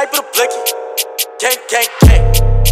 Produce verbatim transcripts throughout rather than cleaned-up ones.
type of the blicky. Gang, gang, gang.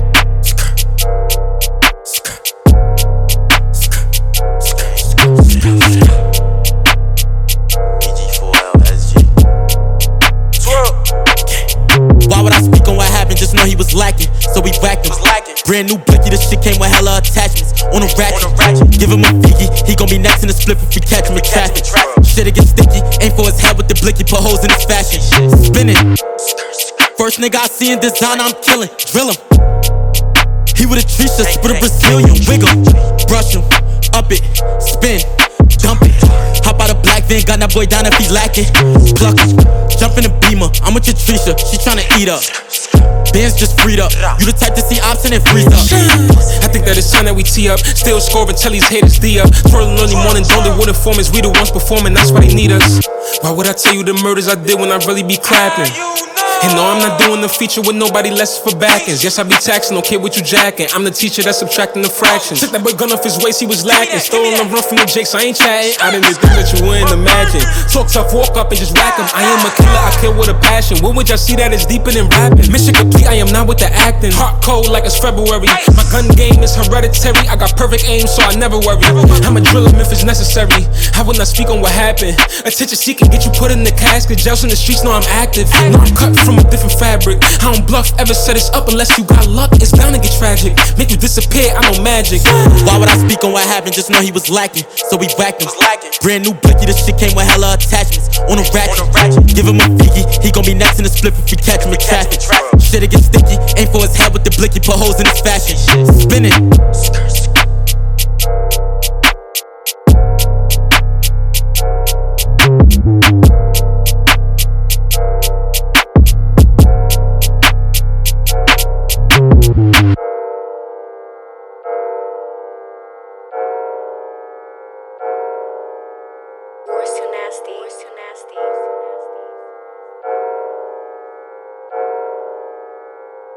E G four L S G. Twirl. Why would I speak on what happened? Just know he was lacking, so we whacked him. Brand new blicky, this shit came with hella attachments. On a ratchet, give him a figgy. He gon' be next in the split if we catch him in traffic. Shit'll get sticky, aim for his head with the blicky, put holes in his fashion. Spinning. First nigga I see in design, I'm killing. Drill him. He with a tree shit, with a Brazilian. Wiggle, brush him, up it, spin, dump it. Hop out a black van, got that boy down if he lacking. Pluck him, jump in the Beamer. I'm with your Trisha, she tryna eat up. Bands just freed up. You the type to see option and freeze up. I think that it's time that we tee up. Still scoring, tell these haters D up. Twirling on the morning, don't they wouldn't form as we the ones performing, that's why they need us. Why would I tell you the murders I did when I really be clapping? And no, I'm not doing the feature with nobody less for backings. Yes, I be taxing, don't care what you jacking. I'm the teacher that's subtracting the fractions. Took that boy gun off his waist, he was lacking. Stolen the run from the Jakes, I ain't chatting. I didn't do things that you wouldn't imagine. Talk tough, walk up and just whack him. I am a killer, I kill with a passion. When would y'all see that it's deeper than rapping? Mission complete, I am not with the acting. Heart cold like it's February. My gun game is hereditary. I got perfect aim, so I never worry. I'ma drill him if it's necessary. I will not speak on what happened. Attention seeking, get you put in the casket. Jails in the streets know I'm active. No, I'm cut from a different fabric. I don't bluff, ever set us up unless you got luck. It's bound to get tragic. Make you disappear, I know magic. Why would I speak on what happened? Just know he was lacking, so we whacked him. Brand new blicky, this shit came with hella attachments. On a ratchet, give him a figgy. He gon' be next in the split if we catch him in traffic. Shit'll get sticky, aim for his head with the blicky, put holes in his fashion. Spinning.